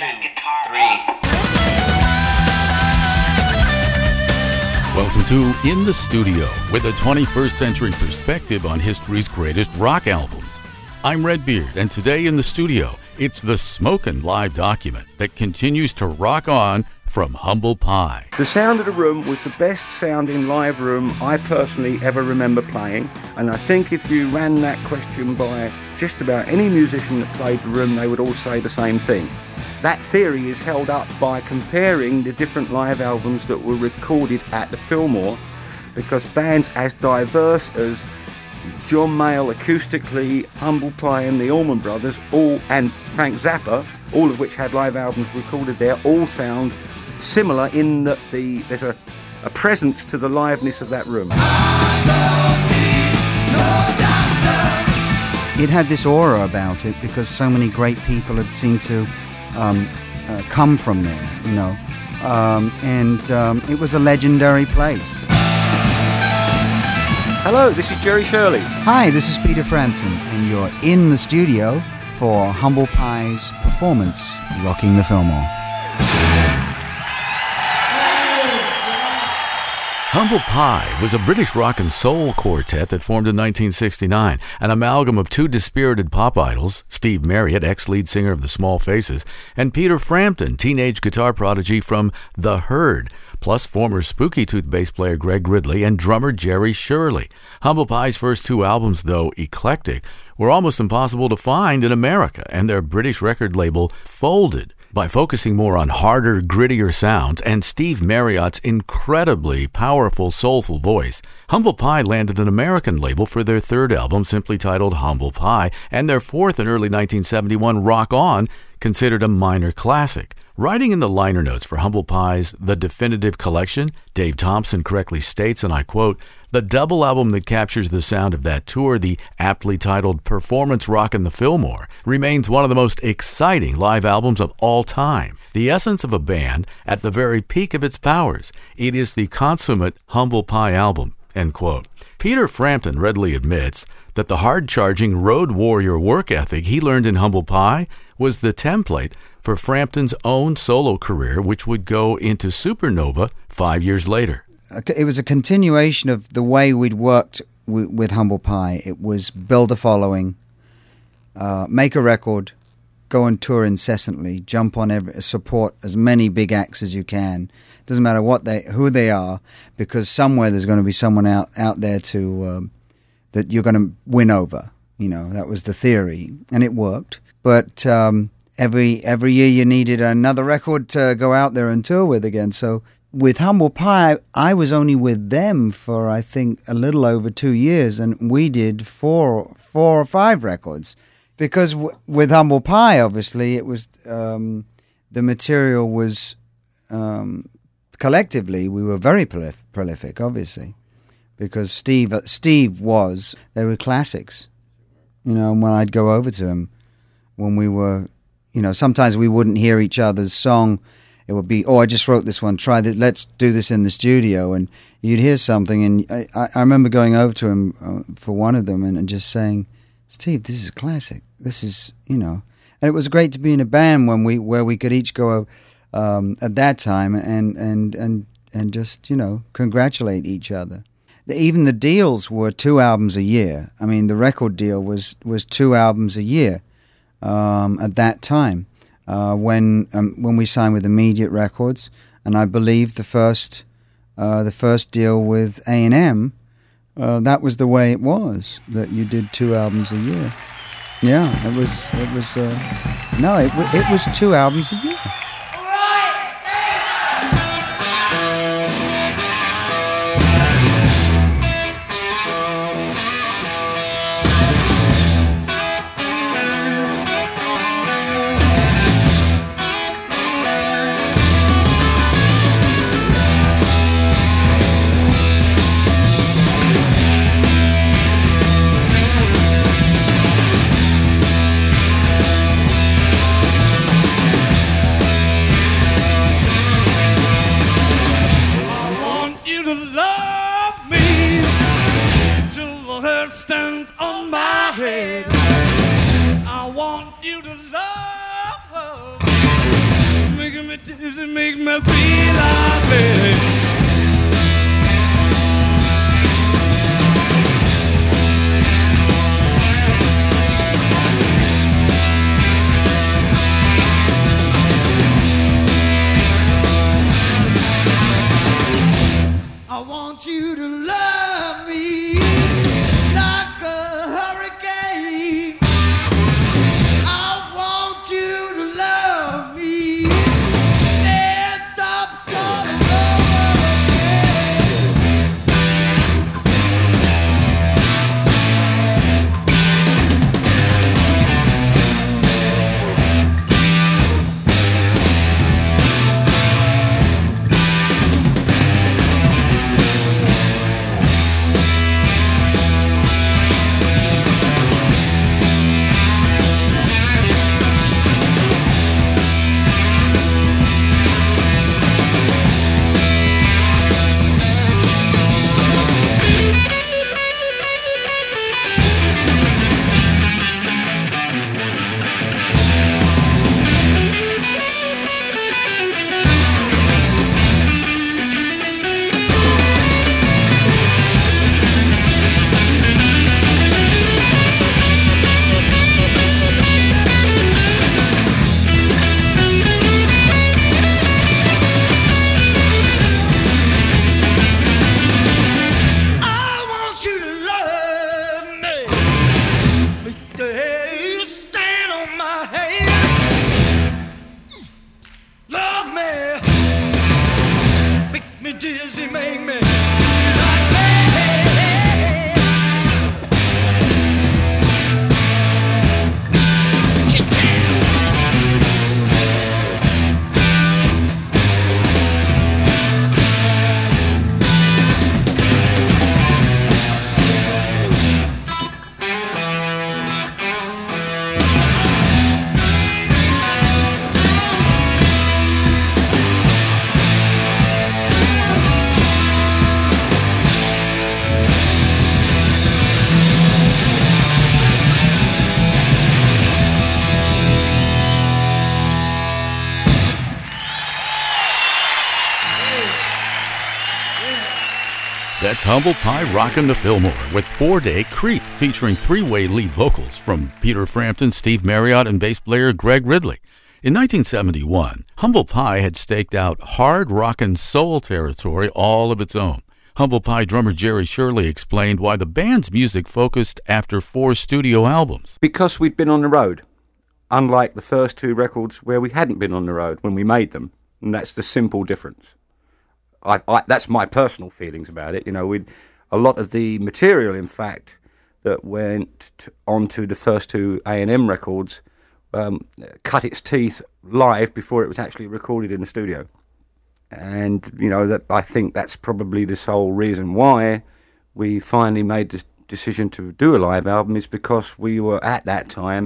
check guitar 3. Welcome to In the Studio, with a 21st century perspective on history's greatest rock albums. I'm Redbeard, and today in the studio, it's the Smokin' Live document that continues to rock on from Humble Pie. The sound of the room was the best sounding live room I personally ever remember playing, and I think if you ran that question by just about any musician that played the room, they would all say the same thing. That theory is held up by comparing the different live albums that were recorded at the Fillmore, because bands as diverse as John Mayall acoustically, Humble Pie and the Allman Brothers, and Frank Zappa, all of which had live albums recorded there, all sound similar in that there's a presence to the liveness of that room. It had this aura about it because so many great people had seemed to come from there, you know, and it was a legendary place. Hello, this is Jerry Shirley. Hi, this is Peter Frampton, and you're in the studio for Humble Pie's performance, Rocking the Fillmore. Humble Pie was a British rock and soul quartet that formed in 1969, an amalgam of two dispirited pop idols, Steve Marriott, ex-lead singer of the Small Faces, and Peter Frampton, teenage guitar prodigy from The Herd, plus former Spooky Tooth bass player Greg Ridley and drummer Jerry Shirley. Humble Pie's first two albums, though eclectic, were almost impossible to find in America, and their British record label folded. By focusing more on harder, grittier sounds and Steve Marriott's incredibly powerful, soulful voice, Humble Pie landed an American label for their third album, simply titled Humble Pie, and their fourth in early 1971, Rock On, considered a minor classic. Writing in the liner notes for Humble Pie's The Definitive Collection, Dave Thompson correctly states, and I quote, "The double album that captures the sound of that tour, the aptly titled Performance Rockin' the Fillmore, remains one of the most exciting live albums of all time. The essence of a band at the very peak of its powers. It is the consummate Humble Pie album," end quote. Peter Frampton readily admits that the hard-charging road warrior work ethic he learned in Humble Pie was the template for Frampton's own solo career, which would go into Supernova 5 years later. It was a continuation of the way we'd worked with Humble Pie. It was build a following, make a record, go on tour incessantly, jump on support as many big acts as you can. Doesn't matter who they are, because somewhere there's going to be someone out there to that you're going to win over. You know, that was the theory, and it worked. But every year you needed another record to go out there and tour with again. So with Humble Pie, I was only with them for, I think, a little over 2 years, and we did four or five records. Because with Humble Pie, obviously, it was the material was collectively we were very prolific, obviously, because they were classics. You know, and when I'd go over to him, when we were, you know, sometimes we wouldn't hear each other's song. It would be, I just wrote this one, try that, let's do this in the studio. And you'd hear something, and I remember going over to him for one of them and just saying, "Steve, this is a classic. This is, you know." And it was great to be in a band where we could each go at that time and just, you know, congratulate each other. Even the deals were 2 albums a year. I mean, the record deal was 2 albums a year at that time. When we signed with Immediate Records, and I believe the first deal with A&M, that was the way it was, that you did 2 albums a year. Yeah, it was 2 albums a year. me dizzy, make me feel like me. I want you to love me like a hurricane. I want you to love me and stop starting over again. I want you to love me. Make the hair stand on my hand. Love me. Make me dizzy, make me like me. Get down. That's Humble Pie rockin' the Fillmore with 4-Day Creep, featuring three-way lead vocals from Peter Frampton, Steve Marriott, and bass player Greg Ridley. In 1971, Humble Pie had staked out hard rockin' soul territory all of its own. Humble Pie drummer Jerry Shirley explained why the band's music focused after 4 studio albums. Because we'd been on the road, unlike the first 2 records where we hadn't been on the road when we made them. And that's the simple difference. That's my personal feelings about it. You know, a lot of the material, in fact, that went onto the first 2 A&M records cut its teeth live before it was actually recorded in the studio. And, you know, that I think that's probably the sole reason why we finally made the decision to do a live album, is because we were, at that time,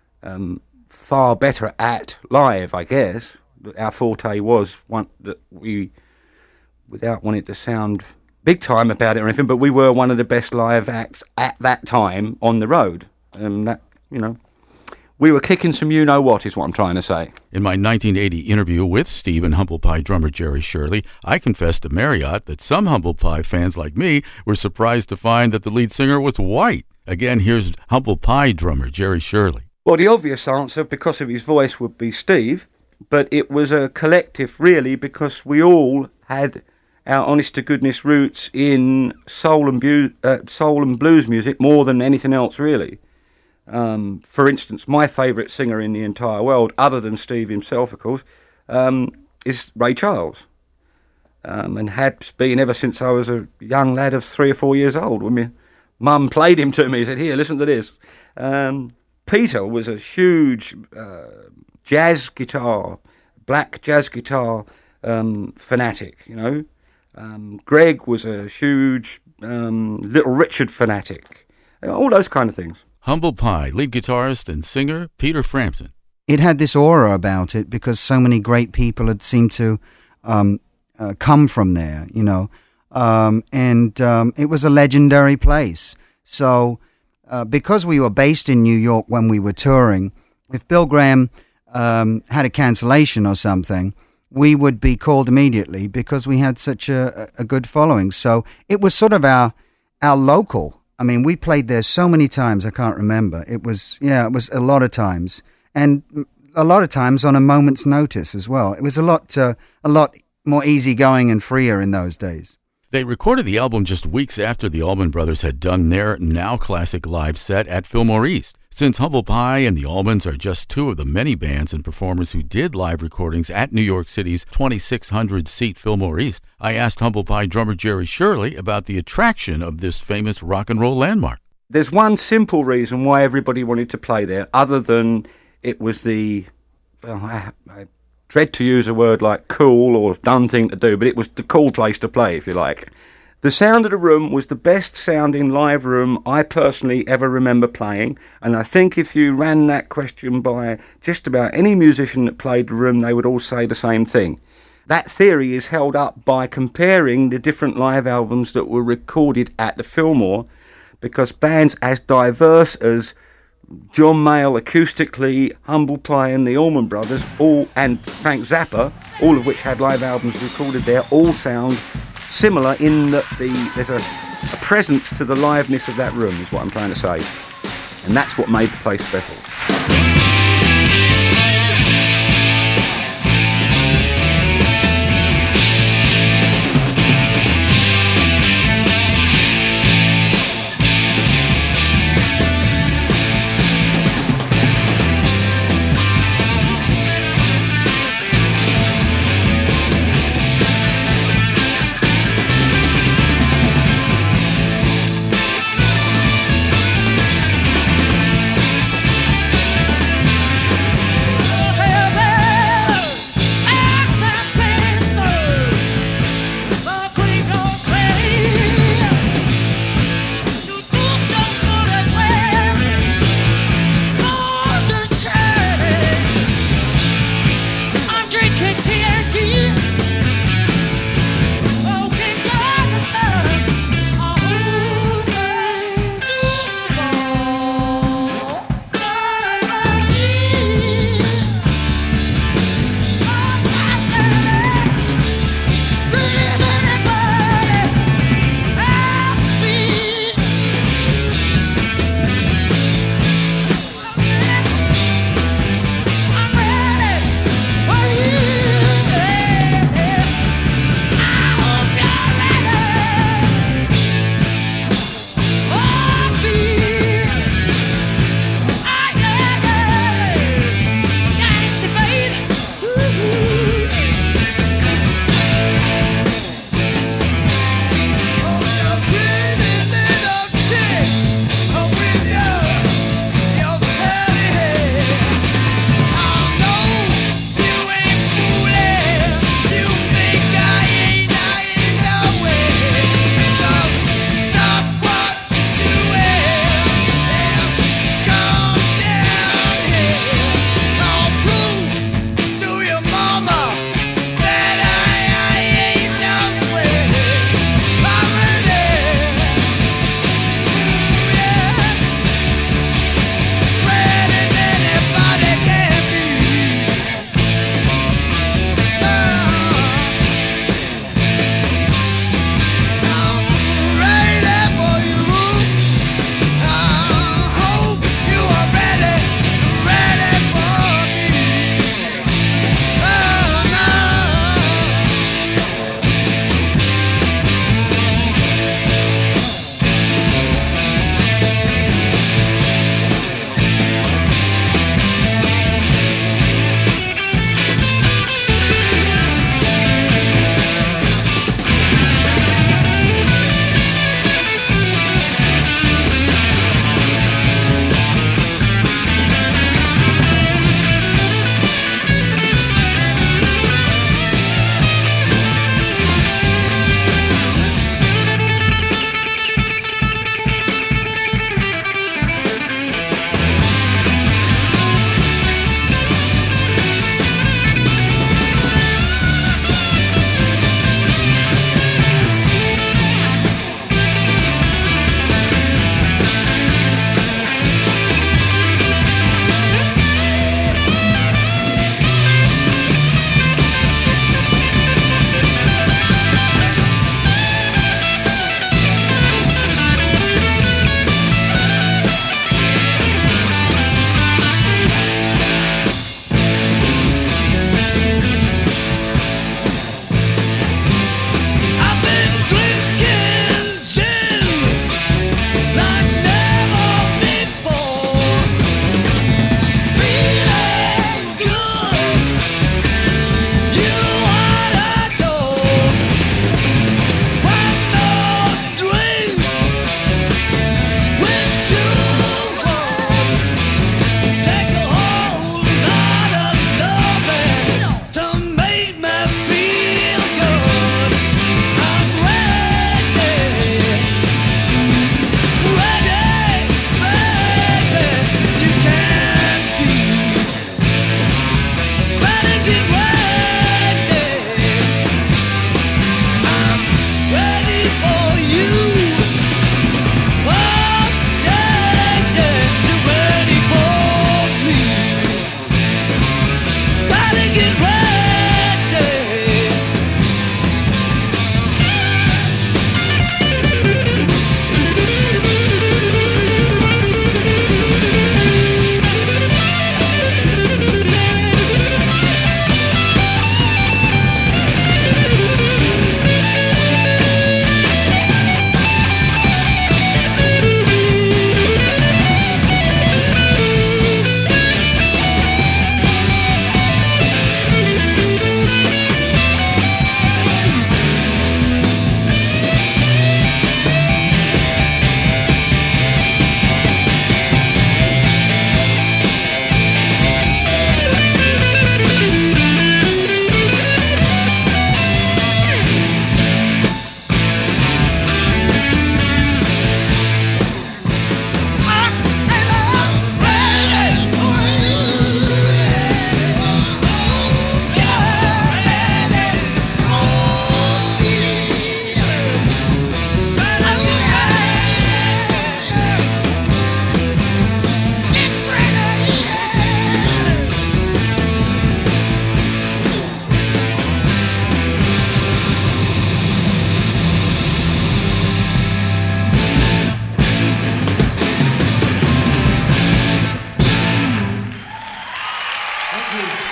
far better at live, I guess. Our forte was one that we, without wanting to sound big time about it or anything, but we were one of the best live acts at that time on the road. That, you know, we were kicking some you-know-what is what I'm trying to say. In my 1980 interview with Steve and Humble Pie drummer Jerry Shirley, I confessed to Marriott that some Humble Pie fans like me were surprised to find that the lead singer was white. Again, here's Humble Pie drummer Jerry Shirley. Well, the obvious answer, because of his voice, would be Steve, but it was a collective, really, because we all had our honest-to-goodness roots in soul and blues music more than anything else, really. For instance, my favourite singer in the entire world, other than Steve himself, of course, is Ray Charles. And had been ever since I was a young lad of 3 or 4 years old. When my mum played him to me, he said, "Here, listen to this." Peter was a huge jazz guitar, black jazz guitar fanatic, you know. Greg was a huge Little Richard fanatic. All those kind of things. Humble Pie lead guitarist and singer Peter Frampton. It had this aura about it because so many great people had seemed to come from there, you know. It was a legendary place. So because we were based in New York when we were touring, if Bill Graham had a cancellation or something, we would be called immediately because we had such a good following. So it was sort of our local. I mean, we played there so many times, I can't remember. It was a lot of times. And a lot of times on a moment's notice as well. It was a lot more easygoing and freer in those days. They recorded the album just weeks after the Allman Brothers had done their now classic live set at Fillmore East. Since Humble Pie and the Allmans are just two of the many bands and performers who did live recordings at New York City's 2,600-seat Fillmore East, I asked Humble Pie drummer Jerry Shirley about the attraction of this famous rock and roll landmark. There's one simple reason why everybody wanted to play there, other than it was I dread to use a word like cool or dumb thing to do, but it was the cool place to play, if you like. The sound of the room was the best sounding live room I personally ever remember playing, and I think if you ran that question by just about any musician that played the room, they would all say the same thing. That theory is held up by comparing the different live albums that were recorded at the Fillmore, because bands as diverse as John Mayall acoustically, Humble Pie and the Allman Brothers, and Frank Zappa, all of which had live albums recorded there, all sound similar in that there's a presence to the liveness of that room, is what I'm trying to say. And that's what made the place special.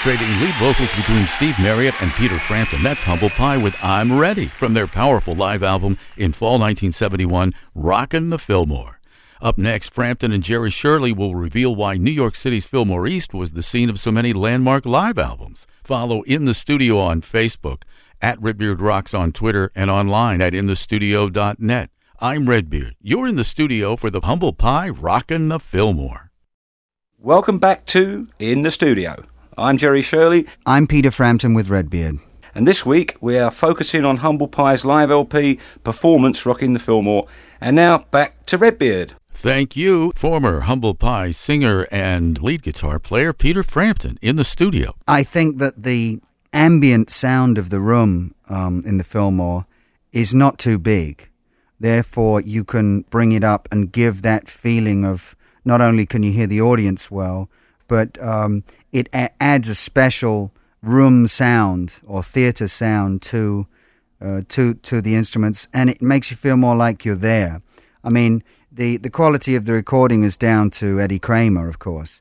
Trading lead vocals between Steve Marriott and Peter Frampton. That's Humble Pie with I'm Ready from their powerful live album in fall 1971, Rockin' the Fillmore. Up next, Frampton and Jerry Shirley will reveal why New York City's Fillmore East was the scene of so many landmark live albums. Follow In the Studio on Facebook, at Redbeard Rocks on Twitter, and online at inthestudio.net. I'm Redbeard. You're in the studio for the Humble Pie Rockin' the Fillmore. Welcome back to In the Studio. I'm Jerry Shirley. I'm Peter Frampton with Redbeard. And this week we are focusing on Humble Pie's live LP performance, Rockin' the Fillmore. And now back to Redbeard. Thank you, former Humble Pie singer and lead guitar player Peter Frampton in the studio. I think that the ambient sound of the room in the Fillmore is not too big. Therefore, you can bring it up and give that feeling of not only can you hear the audience well, but it adds a special room sound or theater sound to the instruments, and it makes you feel more like you're there. I mean, the quality of the recording is down to Eddie Kramer, of course,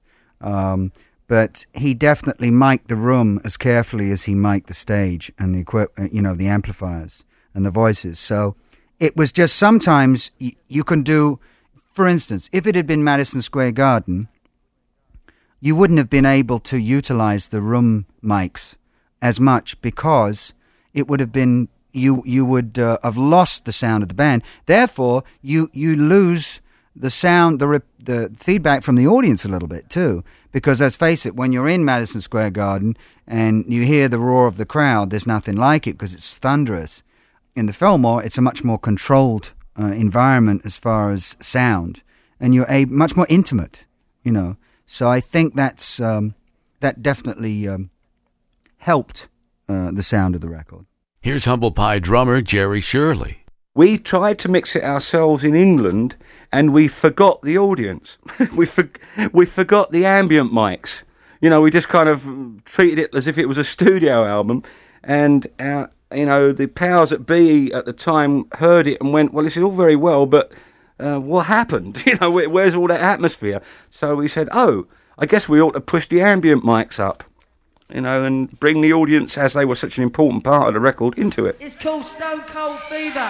but he definitely mic'd the room as carefully as he mic'd the stage and the amplifiers and the voices. So it was just sometimes you can do, for instance, if it had been Madison Square Garden, you wouldn't have been able to utilize the room mics as much because it would have been you would have lost the sound of the band. Therefore, you lose the sound, the feedback from the audience a little bit too. Because let's face it, when you're in Madison Square Garden and you hear the roar of the crowd, there's nothing like it because it's thunderous. In the Fillmore, it's a much more controlled environment as far as sound, and you're much more intimate, you know. So I think that definitely helped the sound of the record. Here's Humble Pie drummer Jerry Shirley. We tried to mix it ourselves in England, and we forgot the audience. we forgot the ambient mics. You know, we just kind of treated it as if it was a studio album, and the powers that be at the time heard it and went, well, this is all very well, but what happened? You know, where's all that atmosphere? So we said, I guess we ought to push the ambient mics up, you know, and bring the audience, as they were such an important part of the record, into it. It's called Stone Cold Fever.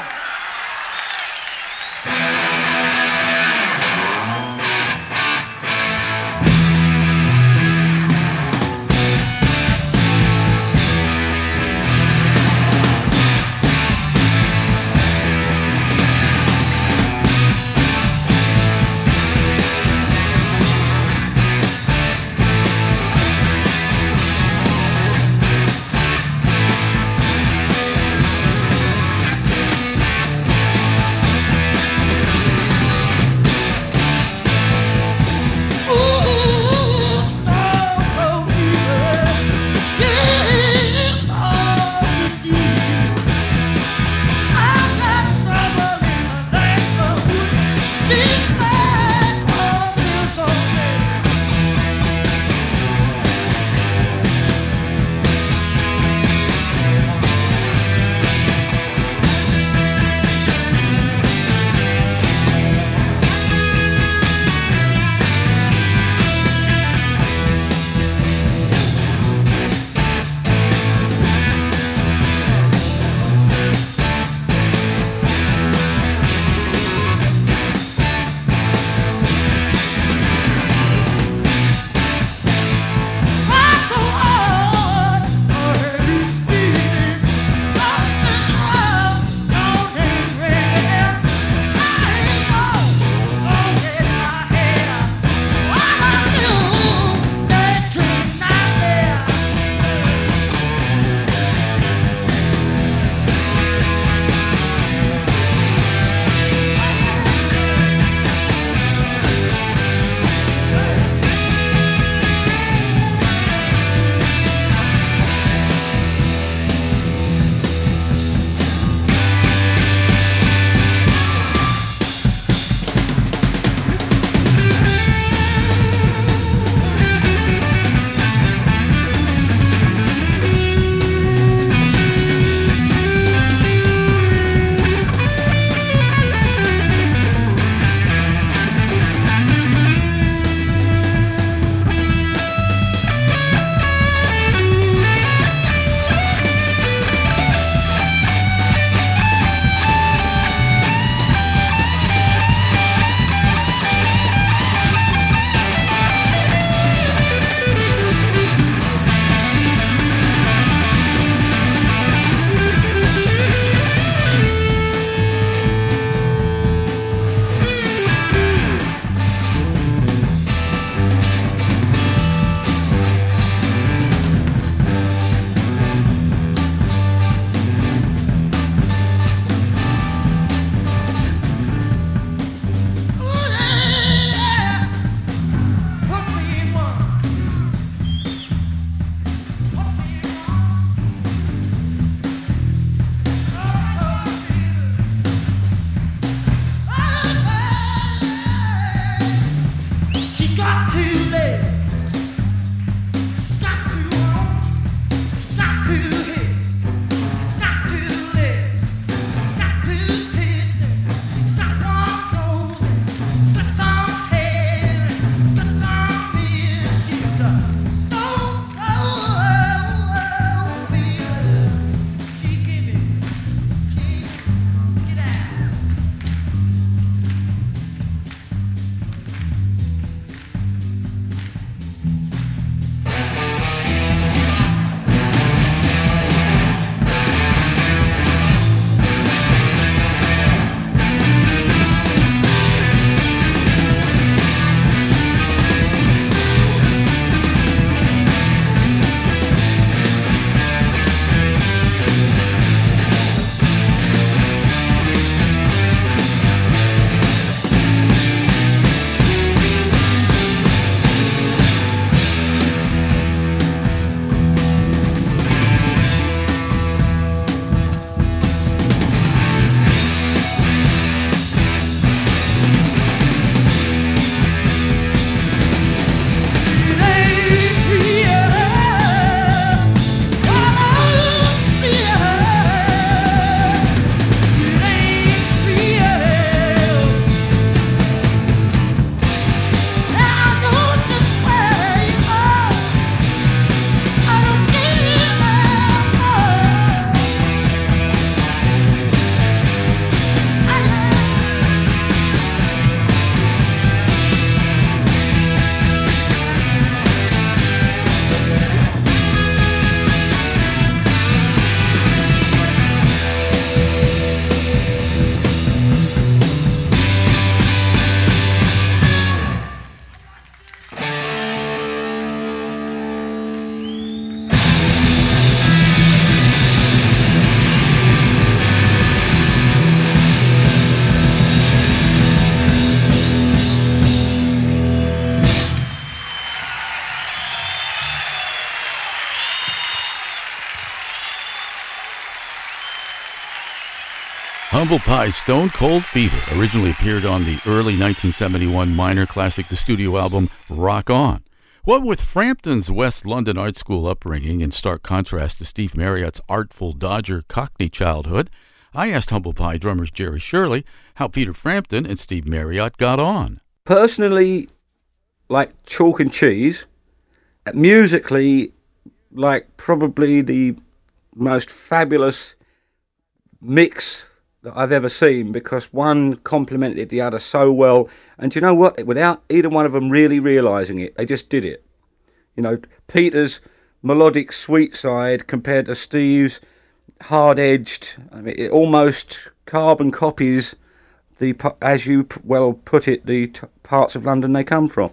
Humble Pie's Stone Cold Fever originally appeared on the early 1971 minor classic The Studio album Rock On. What with Frampton's West London art school upbringing in stark contrast to Steve Marriott's artful Dodger Cockney childhood, I asked Humble Pie drummers Jerry Shirley how Peter Frampton and Steve Marriott got on. Personally, like chalk and cheese. Musically, like probably the most fabulous mix that I've ever seen, because one complemented the other so well. And do you know what? Without either one of them really realising it, they just did it. You know, Peter's melodic sweet side compared to Steve's hard-edged, I mean, it almost carbon copies the, as you well put it, the parts of London they come from.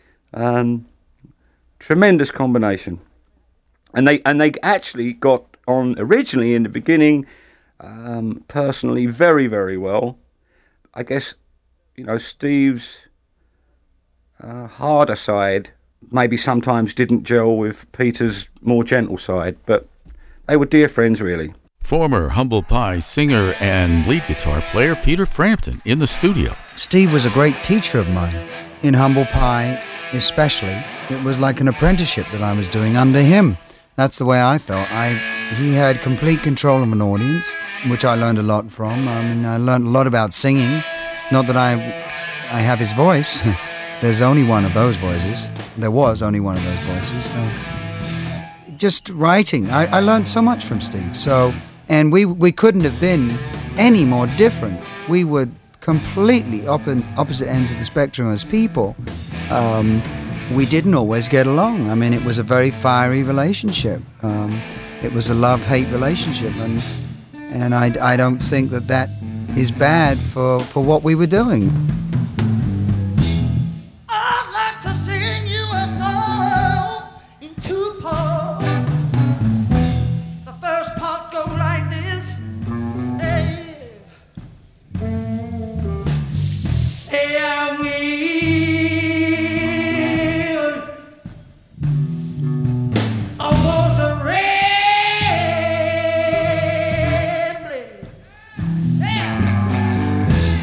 Tremendous combination. And they actually got on originally in the beginning, personally, very, very well. I guess, you know, Steve's harder side maybe sometimes didn't gel with Peter's more gentle side, but they were dear friends, really. Former Humble Pie singer and lead guitar player Peter Frampton in the studio. Steve was a great teacher of mine. In Humble Pie especially, it was like an apprenticeship that I was doing under him. That's the way I felt. He had complete control of an audience, which I learned a lot from. I mean, I learned a lot about singing. Not that I have his voice. There's only one of those voices. There was only one of those voices. Just writing. I learned so much from Steve. And we couldn't have been any more different. We were completely opposite ends of the spectrum as people. We didn't always get along. I mean, it was a very fiery relationship. It was a love-hate relationship, and I don't think that is bad for what we were doing. I'd like to sing you a song in two parts. The first part goes like this. Hey. Say I will. I was a rambling. Yeah.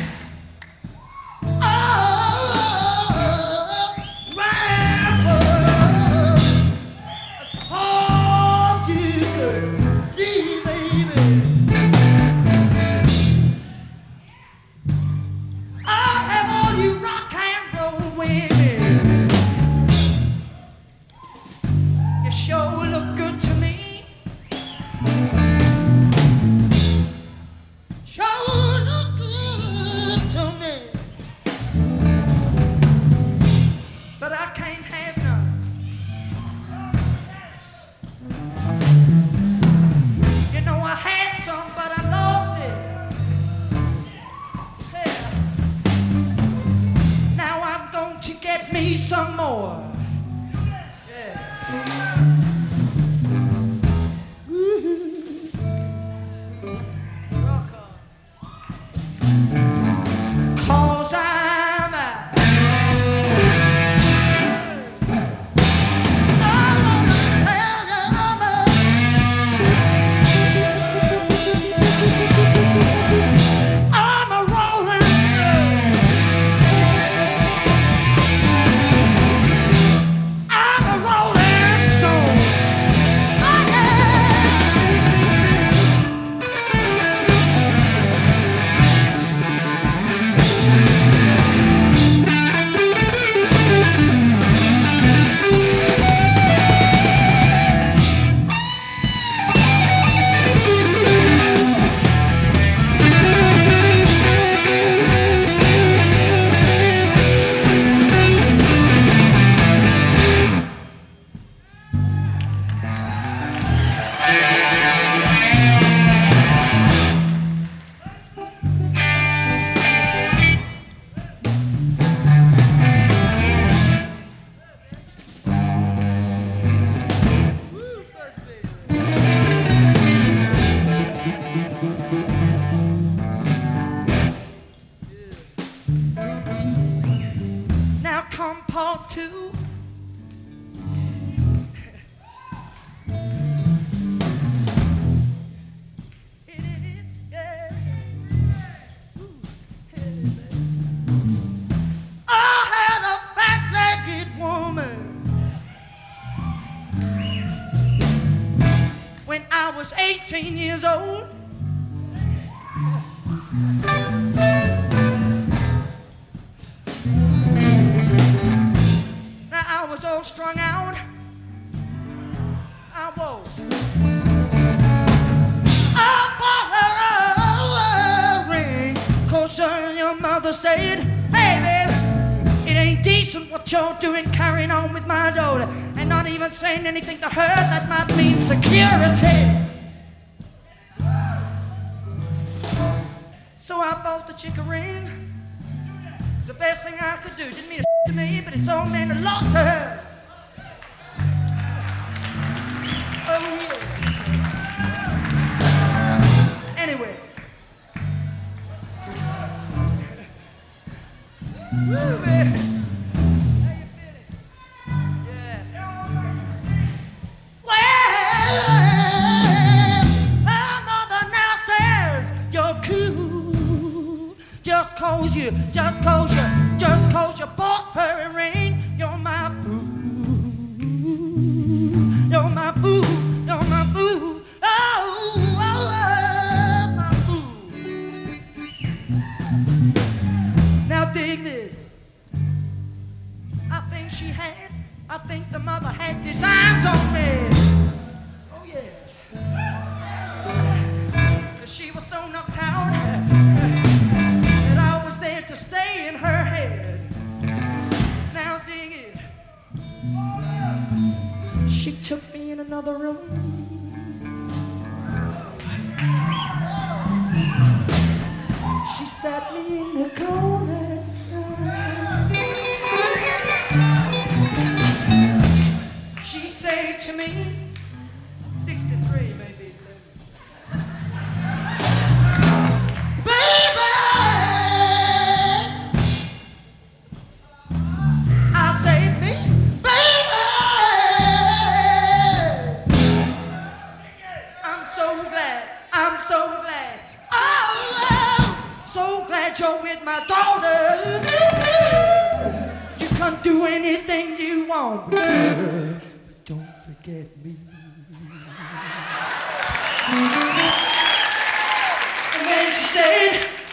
Some more. Cause I'm a rolling. part two. I was 18 years old. Now I was all strung out. I was. I bought her a ring, 'cause your mother said, hey baby, it ain't decent what you're doing, carrying on with my daughter, and not even saying anything to her that might mean security. So I bought the chick a ring. It's the best thing I could do. Didn't mean to me, but it's all meant a lot to her. Oh yes. Anyway. Woo, man. How you feeling? Yeah. Well, my mother now says you're cool. Just cause you bought her a ring, you're my fool. You're my fool. You're my fool. Oh, my fool. Now dig this. I think the mother had designs on me. Oh yeah. 'Cause she was so knocked out that I was there to stay in her head. Now dig it. She took me in another room. She sat me in the corner. She said to me, 63 maybe, so. Baby! I said, baby! I'm so glad. Oh, so glad you're with my daughter. You can do anything you want. Don't forget me. And then she said,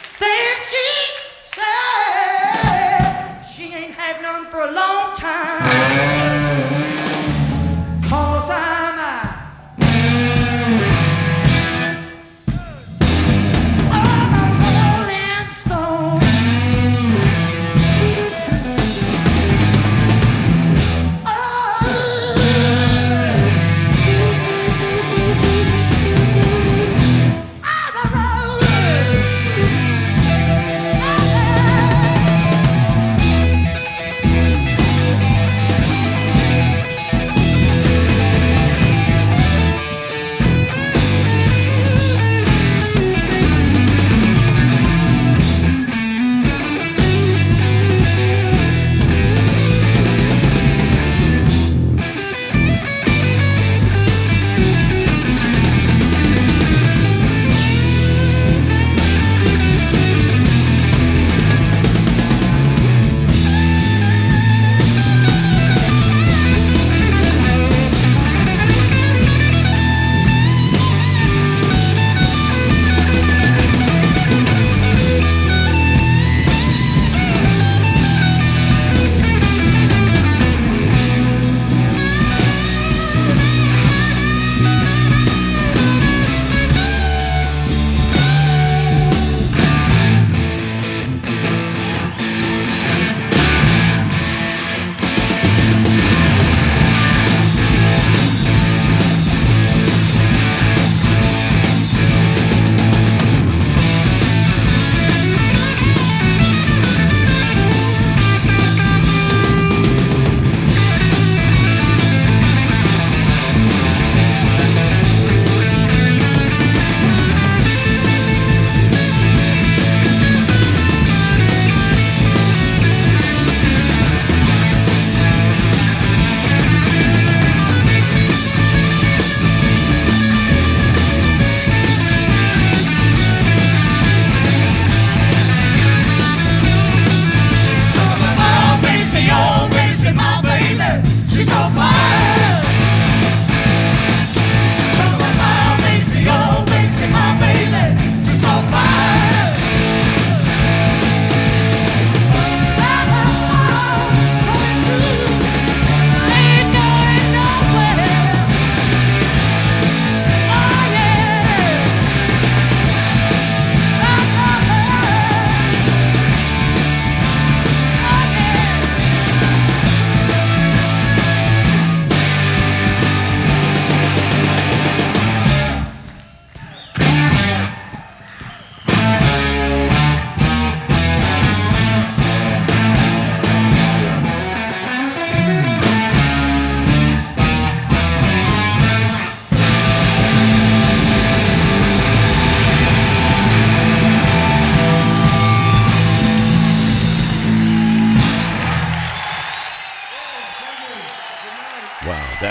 she ain't had none for a long time. 'Cause I'm a rolling stone. Oh.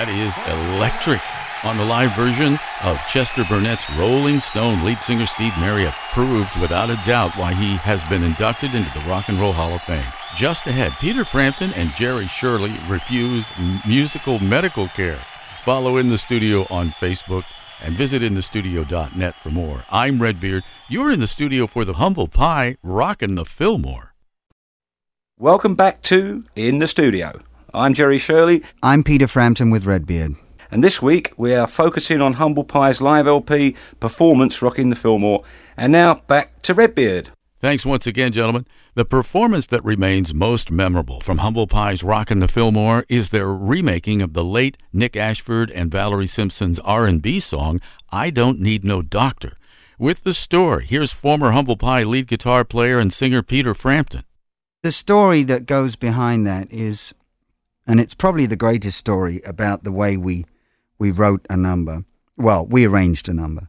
That is electric on the live version of Chester Burnett's Rolling Stone. Lead singer Steve Marriott proves without a doubt why he has been inducted into the Rock and Roll Hall of Fame. Just ahead, Peter Frampton and Jerry Shirley refuse musical medical care. Follow In the Studio on Facebook and visit inthestudio.net for more. I'm Redbeard. You're in the studio for the Humble Pie, rockin' the Fillmore. Welcome back to In the Studio. I'm Jerry Shirley. I'm Peter Frampton with Redbeard. And this week we are focusing on Humble Pie's live LP performance, Rockin' the Fillmore. And now back to Redbeard. Thanks once again, gentlemen. The performance that remains most memorable from Humble Pie's Rockin' the Fillmore is their remaking of the late Nick Ashford and Valerie Simpson's R&B song, I Don't Need No Doctor. With the story, here's former Humble Pie lead guitar player and singer Peter Frampton. The story that goes behind that is, and it's probably the greatest story about the way we wrote a number. Well, we arranged a number.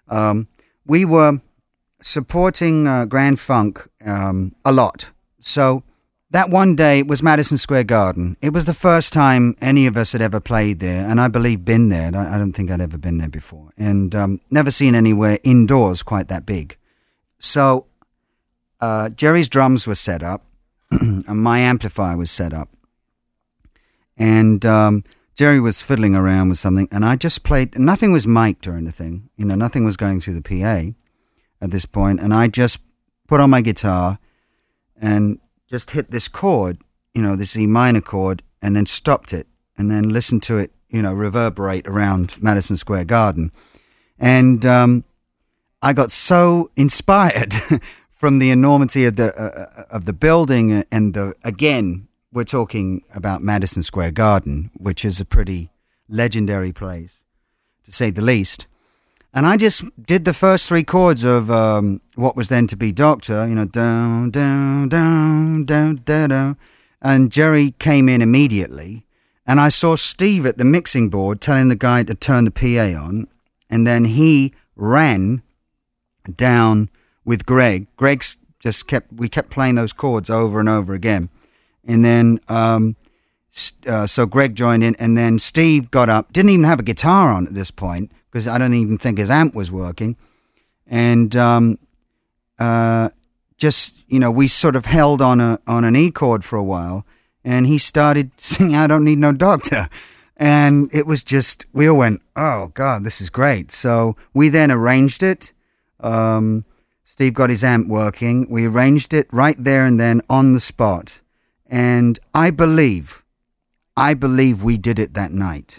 We were supporting Grand Funk a lot. So that one day it was Madison Square Garden. It was the first time any of us had ever played there, and I believe been there. I don't think I'd ever been there before. And never seen anywhere indoors quite that big. So Jerry's drums were set up, and my amplifier was set up. And Jerry was fiddling around with something, and I just played. Nothing was mic'd or anything. Nothing was going through the PA at this point, and I just put on my guitar and just hit this chord, this E minor chord, and then stopped it, and then listened to it, reverberate around Madison Square Garden. And I got so inspired from the enormity of the building and again, we're talking about Madison Square Garden, which is a pretty legendary place, to say the least. And I just did the first three chords of what was then to be Doctor, down, down, down, down, down, down. And Jerry came in immediately, and I saw Steve at the mixing board telling the guy to turn the PA on, and then he ran down with Greg. We kept playing those chords over and over again. And then, so Greg joined in, and then Steve got up, didn't even have a guitar on at this point, because I don't even think his amp was working. And we sort of held on an E chord for a while, and he started singing I Don't Need No Doctor. And it was just, we all went, oh, God, this is great. So we then arranged it. Steve got his amp working. We arranged it right there and then on the spot. And I believe we did it that night.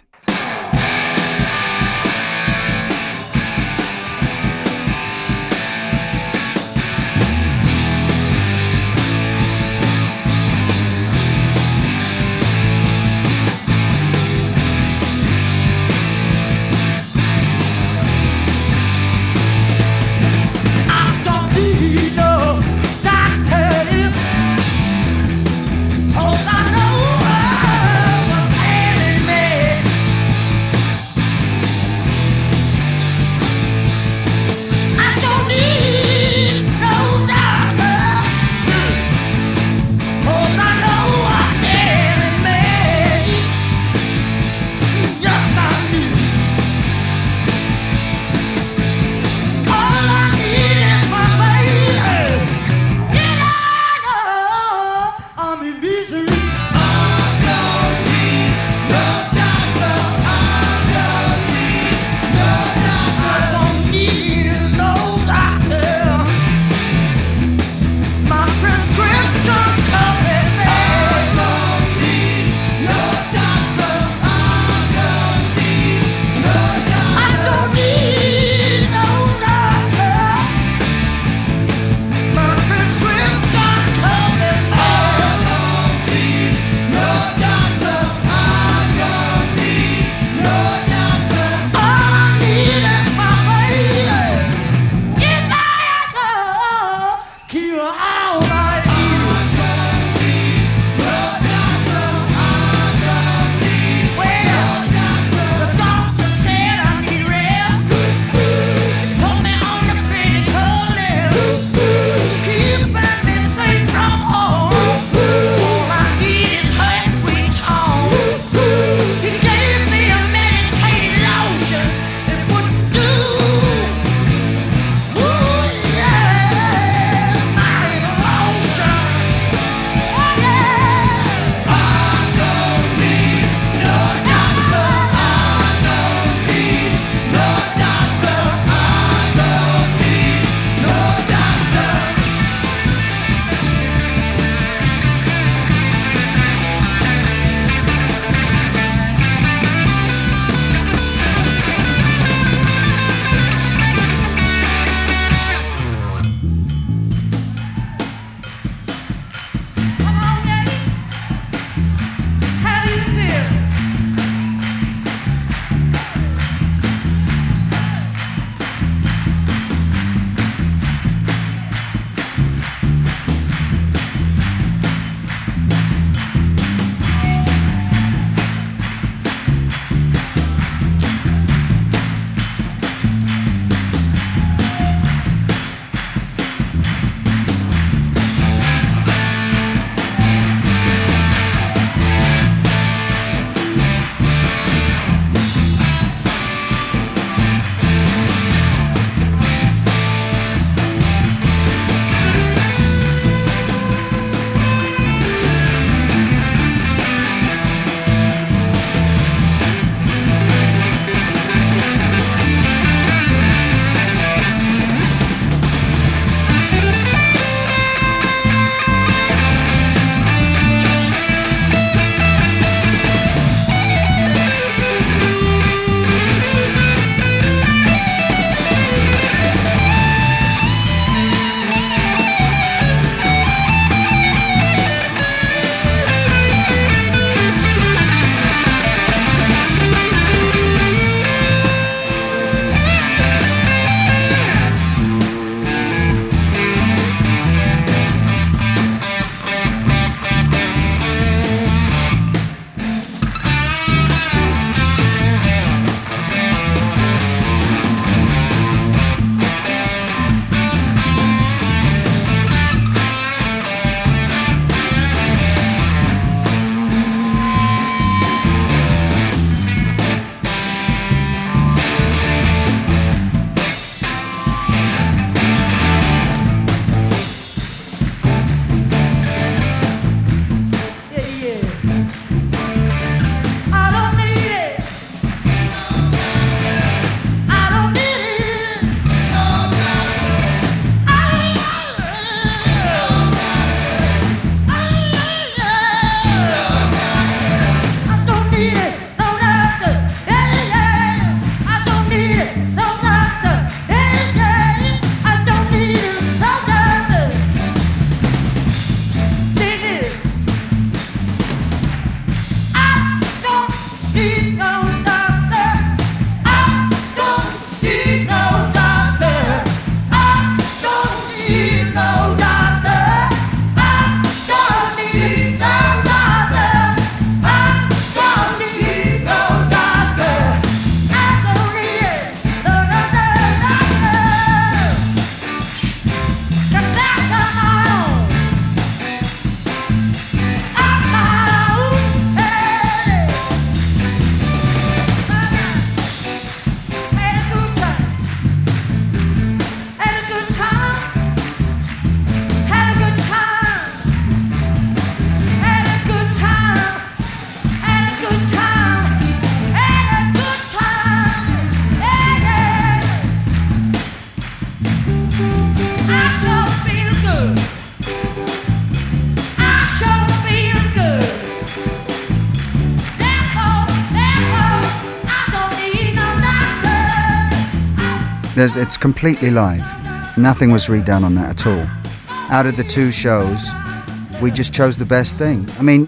It's completely live. Nothing was redone on that at all. Out of the 2 shows, we just chose the best thing. I mean,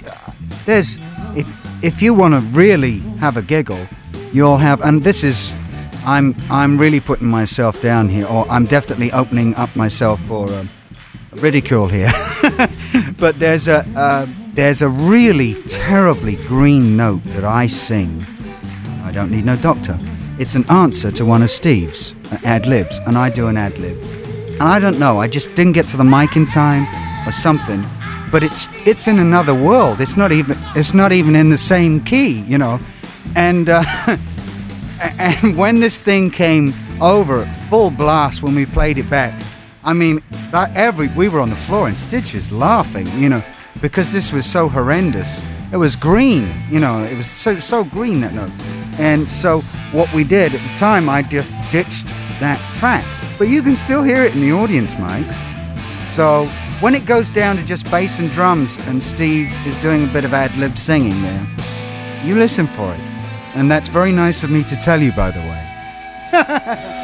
if you want to really have a giggle, you'll have, and this is, I'm really putting myself down here, or I'm definitely opening up myself for ridicule here. But there's a really terribly green note that I sing. I don't need no doctor. It's an answer to one of Steve's ad-libs, and I do an ad-lib. And I don't know, I just didn't get to the mic in time or something, but it's in another world. It's not even in the same key, you know. And and when this thing came over at full blast when we played it back, I mean, we were on the floor in stitches laughing, you know, because this was so horrendous. It was green, you know, it was so green, that note. And so what we did at the time, I just ditched that track. But you can still hear it in the audience mics. So when it goes down to just bass and drums and Steve is doing a bit of ad-lib singing there, you listen for it. And that's very nice of me to tell you, by the way.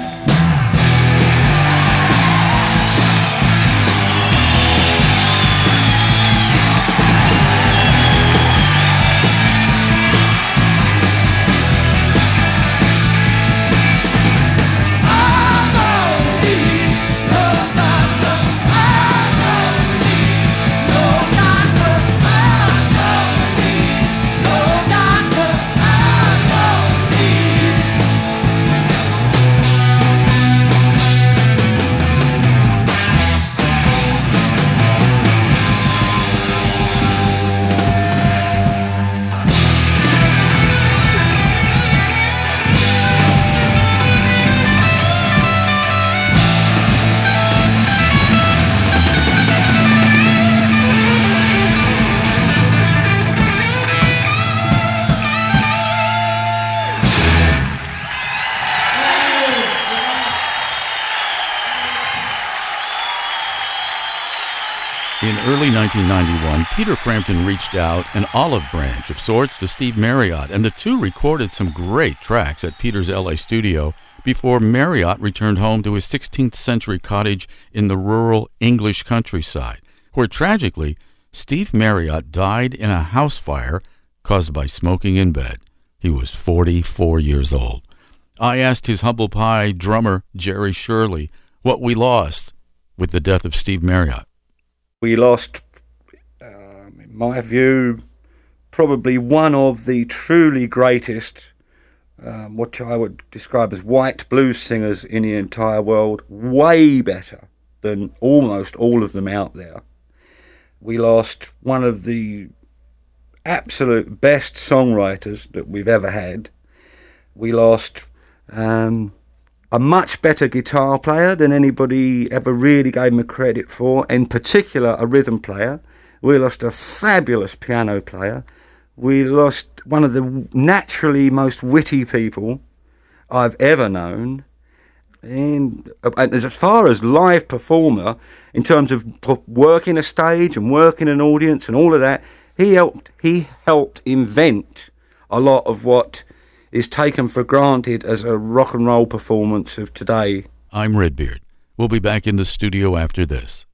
In early 1991, Peter Frampton reached out, an olive branch of sorts, to Steve Marriott, and the two recorded some great tracks at Peter's LA studio before Marriott returned home to his 16th century cottage in the rural English countryside, where tragically, Steve Marriott died in a house fire caused by smoking in bed. He was 44 years old. I asked his humble pie drummer, Jerry Shirley, what we lost with the death of Steve Marriott. We lost, in my view, probably one of the truly greatest, what I would describe as white blues singers in the entire world, way better than almost all of them out there. We lost one of the absolute best songwriters that we've ever had. We lost a much better guitar player than anybody ever really gave him credit for, in particular a rhythm player. We lost a fabulous piano player. We lost one of the naturally most witty people I've ever known. And as far as live performer, in terms of working a stage and working an audience and all of that, he helped invent a lot of what is taken for granted as a rock and roll performance of today. I'm Redbeard. We'll be back in the studio after this.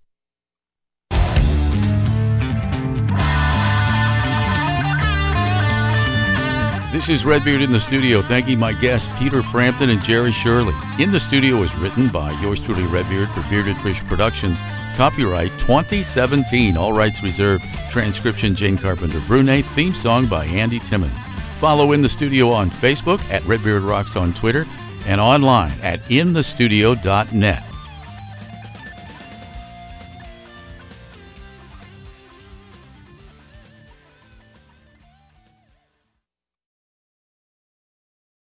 This is Redbeard in the studio, thanking my guests Peter Frampton and Jerry Shirley. In the Studio is written by yours truly, Redbeard, for Bearded Fish Productions. Copyright 2017, all rights reserved. Transcription Jane Carpenter Brunet. Theme song by Andy Timmons. Follow In the Studio on Facebook, at Redbeard Rocks on Twitter, and online at inthestudio.net.